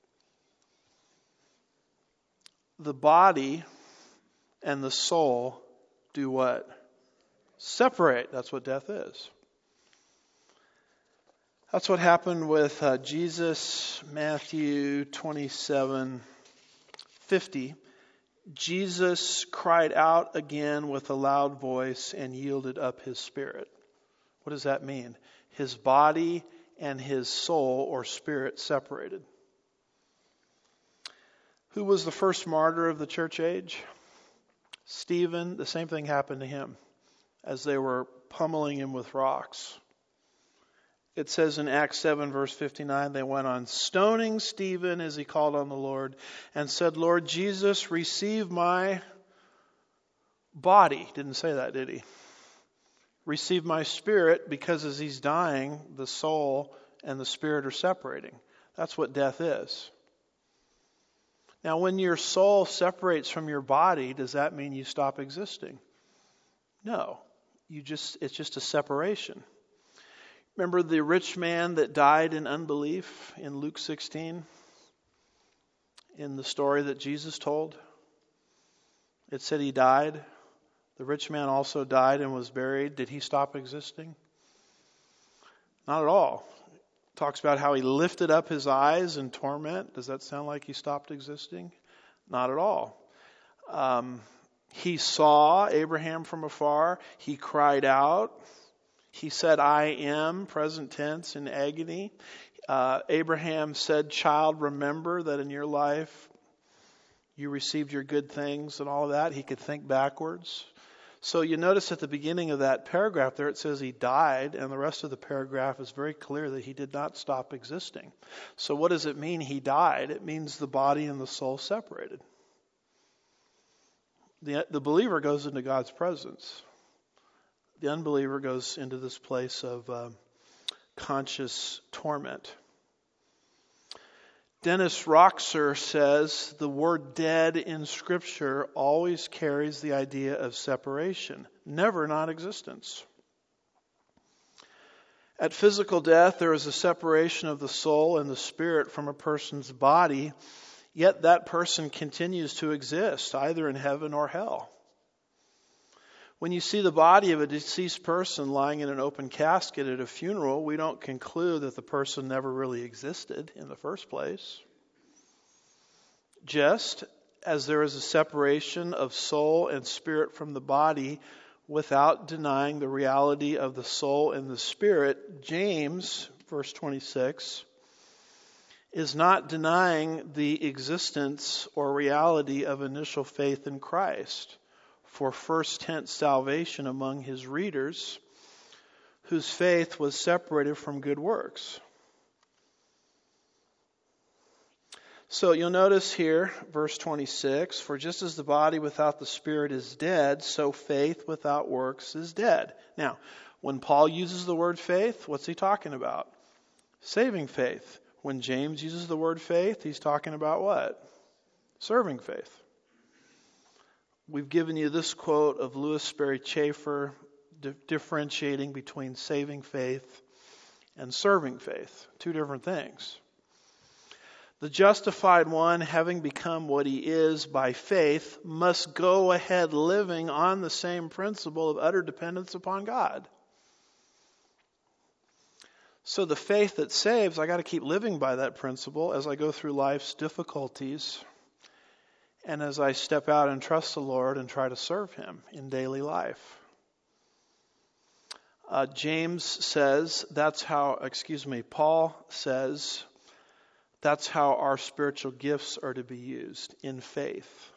The body and the soul do what? Separate. That's what death is. That's what happened with uh, Jesus, Matthew twenty-seven fifty. Jesus cried out again with a loud voice and yielded up his spirit. What does that mean? His body and his soul or spirit separated. Who was the first martyr of the church age? Stephen. The same thing happened to him as they were pummeling him with rocks. It says in Acts seven, verse fifty-nine, they went on stoning Stephen as he called on the Lord and said, Lord Jesus, receive my body. Didn't say that, did he? Receive my spirit, because as he's dying, the soul and the spirit are separating. That's what death is. Now, when your soul separates from your body, does that mean you stop existing? No. You just it's just a separation. Remember the rich man that died in unbelief in Luke sixteen? In the story that Jesus told? It said he died. The rich man also died and was buried. Did he stop existing? Not at all. It talks about how he lifted up his eyes in torment. Does that sound like he stopped existing? Not at all. Um, he saw Abraham from afar. He cried out. He said, I am, present tense, in agony. Uh, Abraham said, child, remember that in your life you received your good things and all of that. He could think backwards. So you notice at the beginning of that paragraph there it says he died, and the rest of the paragraph is very clear that he did not stop existing. So what does it mean he died? It means the body and the soul separated. The, the believer goes into God's presence. The unbeliever goes into this place of uh, conscious torment. Dennis Roxer says the word dead in Scripture always carries the idea of separation, never non-existence. At physical death, there is a separation of the soul and the spirit from a person's body, yet that person continues to exist, either in heaven or hell. When you see the body of a deceased person lying in an open casket at a funeral, we don't conclude that the person never really existed in the first place. Just as there is a separation of soul and spirit from the body without denying the reality of the soul and the spirit, James, verse twenty-six, is not denying the existence or reality of initial faith in Christ for first tense salvation among his readers whose faith was separated from good works. So you'll notice here, verse twenty-six, for just as the body without the spirit is dead, so faith without works is dead. Now, when Paul uses the word faith, what's he talking about? Saving faith. When James uses the word faith, he's talking about what? Serving faith. We've given you this quote of Louis Sperry Chafer di- differentiating between saving faith and serving faith. Two different things. The justified one, having become what he is by faith, must go ahead living on the same principle of utter dependence upon God. So the faith that saves, I got to keep living by that principle as I go through life's difficulties and as I step out and trust the Lord and try to serve him in daily life. Uh, James says that's how, excuse me, Paul says that's how our spiritual gifts are to be used, in faith.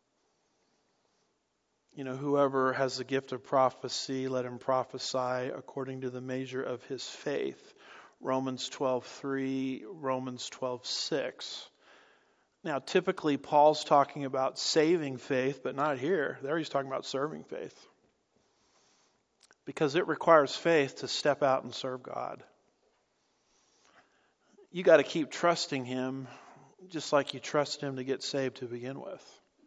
You know, whoever has the gift of prophecy, let him prophesy according to the measure of his faith. Romans twelve three, Romans twelve six. Now, typically, Paul's talking about saving faith, but not here. There he's talking about serving faith. Because it requires faith to step out and serve God. You got to keep trusting him just like you trust him to get saved to begin with.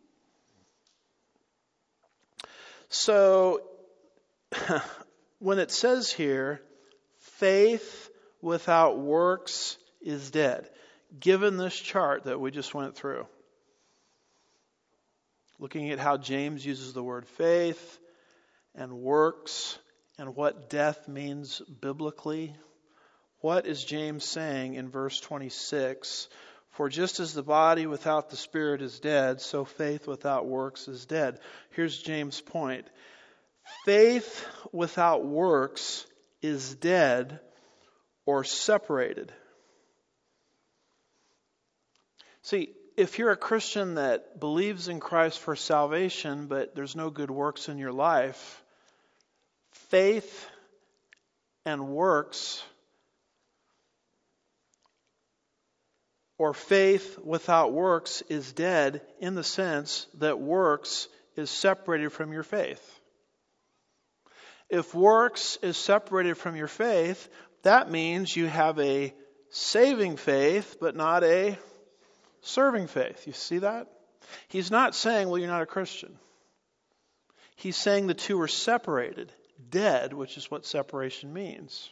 So, when it says here, faith without works is dead. Given this chart that we just went through, looking at how James uses the word faith and works and what death means biblically, what is James saying in verse twenty-six? For just as the body without the spirit is dead, so faith without works is dead. Here's James' point. Faith without works is dead or separated. See, if you're a Christian that believes in Christ for salvation, but there's no good works in your life, faith and works or faith without works is dead in the sense that works is separated from your faith. If works is separated from your faith, that means you have a saving faith, but not a serving faith. You see that? He's not saying, well, you're not a Christian. He's saying the two are separated, dead, which is what separation means.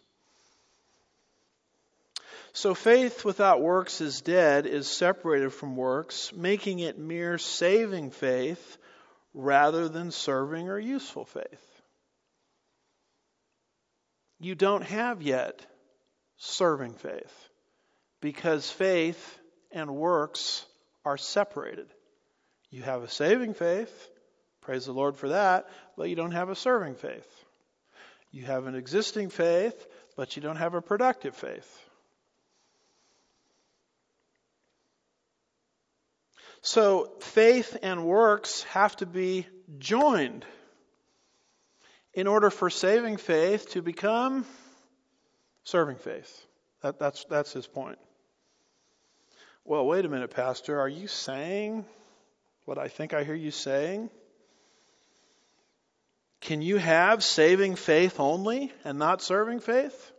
So faith without works is dead, is separated from works, making it mere saving faith rather than serving or useful faith. You don't have yet serving faith because faith and works are separated. You have a saving faith, praise the Lord for that, but you don't have a serving faith. You have an existing faith, but you don't have a productive faith. So faith and works have to be joined in order for saving faith to become serving faith. That, that's, that's his point. Well, wait a minute, Pastor. Are you saying what I think I hear you saying? Can you have saving faith only and not serving faith?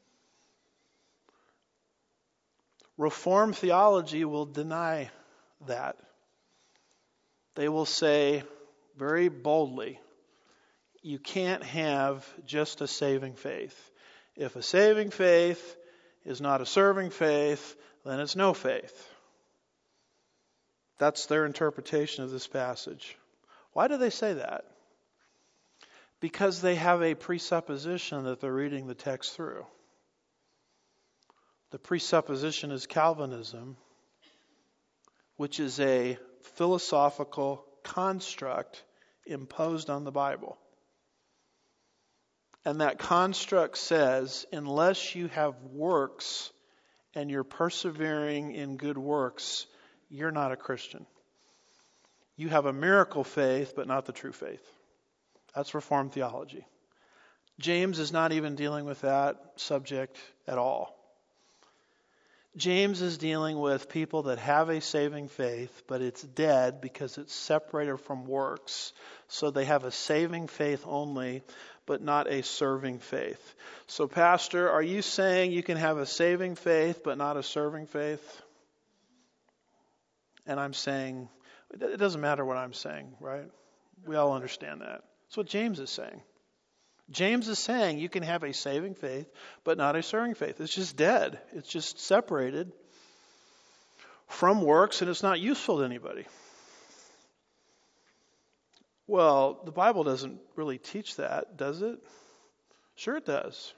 Reformed theology will deny that. They will say very boldly, you can't have just a saving faith. If a saving faith is not a serving faith, then it's no faith. That's their interpretation of this passage. Why do they say that? Because they have a presupposition that they're reading the text through. The presupposition is Calvinism, which is a philosophical construct imposed on the Bible. And that construct says, unless you have works and you're persevering in good works, you're not a Christian. You have a miracle faith, but not the true faith. That's Reformed theology. James is not even dealing with that subject at all. James is dealing with people that have a saving faith, but it's dead because it's separated from works. So they have a saving faith only, but not a serving faith. So, Pastor, are you saying you can have a saving faith, but not a serving faith? And I'm saying, it doesn't matter what I'm saying, right? We all understand that. That's what James is saying. James is saying you can have a saving faith, but not a serving faith. It's just dead. It's just separated from works, and it's not useful to anybody. Well, the Bible doesn't really teach that, does it? Sure it does.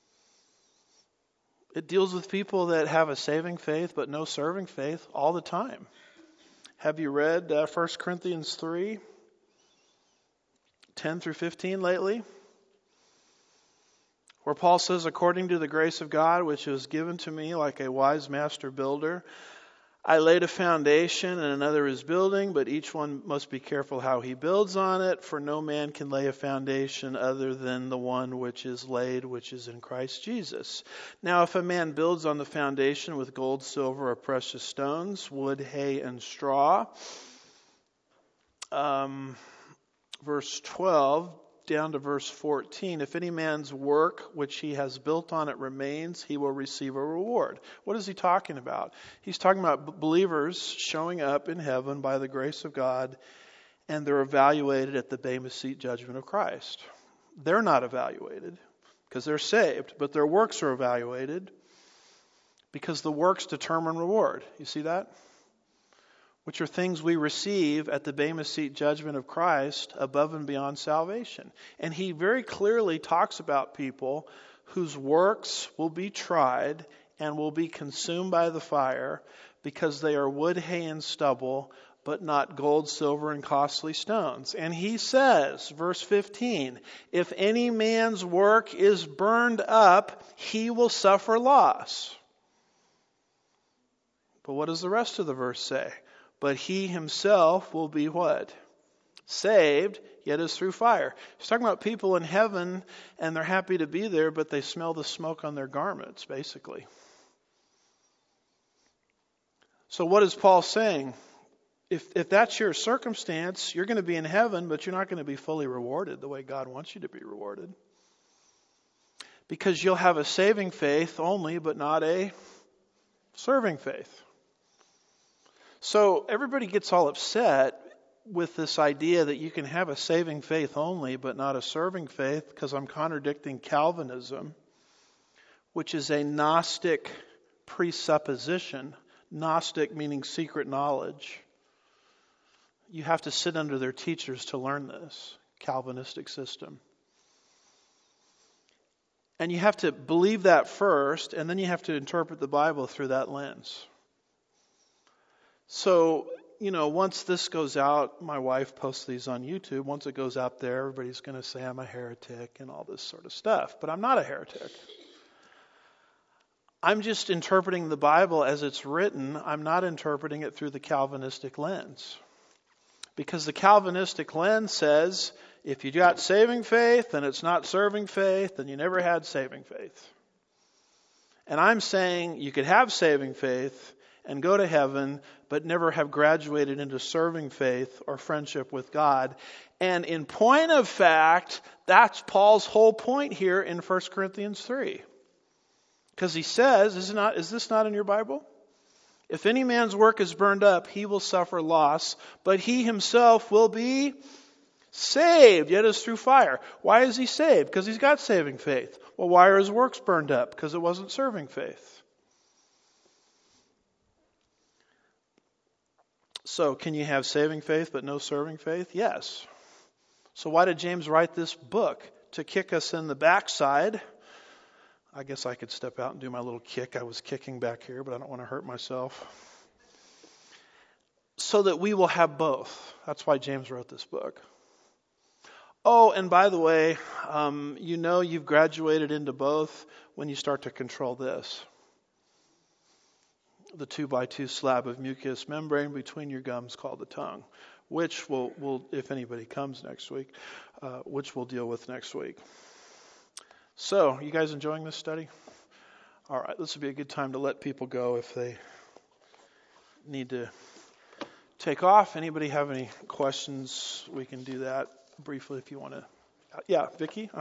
It deals with people that have a saving faith, but no serving faith all the time. Have you read uh, First Corinthians three, ten through fifteen lately? Where Paul says, according to the grace of God, which was given to me like a wise master builder, I laid a foundation and another is building, but each one must be careful how he builds on it, for no man can lay a foundation other than the one which is laid, which is in Christ Jesus. Now, if a man builds on the foundation with gold, silver, or precious stones, wood, hay, and straw, um, verse twelve, down to verse fourteen, if any man's work which he has built on it remains, he will receive a reward. What is he talking about? He's talking about believers showing up in heaven by the grace of God, and they're evaluated at the Bema Seat judgment of Christ. They're not evaluated because they're saved, but their works are evaluated because the works determine reward. You see that? Which are things we receive at the Bema Seat judgment of Christ above and beyond salvation. And he very clearly talks about people whose works will be tried and will be consumed by the fire because they are wood, hay, and stubble, but not gold, silver, and costly stones. And he says, verse fifteen, if any man's work is burned up, he will suffer loss. But what does the rest of the verse say? But he himself will be what? Saved, yet is through fire. He's talking about people in heaven, and they're happy to be there, but they smell the smoke on their garments, basically. So what is Paul saying? If, if that's your circumstance, you're going to be in heaven, but you're not going to be fully rewarded the way God wants you to be rewarded. Because you'll have a saving faith only, but not a serving faith. So everybody gets all upset with this idea that you can have a saving faith only, but not a serving faith, because I'm contradicting Calvinism, which is a Gnostic presupposition. Gnostic meaning secret knowledge. You have to sit under their teachers to learn this Calvinistic system. And you have to believe that first, and then you have to interpret the Bible through that lens. So, you know, once this goes out, my wife posts these on YouTube. Once it goes out there, everybody's going to say I'm a heretic and all this sort of stuff. But I'm not a heretic. I'm just interpreting the Bible as it's written. I'm not interpreting it through the Calvinistic lens. Because the Calvinistic lens says, if you got saving faith and it's not serving faith, then you never had saving faith. And I'm saying you could have saving faith and go to heaven, but never have graduated into serving faith or friendship with God. And in point of fact, that's Paul's whole point here in First Corinthians three. Because he says, is, it not, is this not in your Bible? If any man's work is burned up, he will suffer loss, but he himself will be saved, yet as through fire. Why is he saved? Because he's got saving faith. Well, why are his works burned up? Because it wasn't serving faith. So, can you have saving faith but no serving faith? Yes. So why did James write this book? To kick us in the backside. I guess I could step out and do my little kick. I was kicking back here, but I don't want to hurt myself. So that we will have both. That's why James wrote this book. Oh, and by the way, um, you know you've graduated into both when you start to control this. The two by two slab of mucous membrane between your gums called the tongue, which will, will if anybody comes next week, uh, which we'll deal with next week. So, you guys enjoying this study? All right, this would be a good time to let people go if they need to take off. Anybody have any questions? We can do that briefly if you want to. Yeah, Vicki?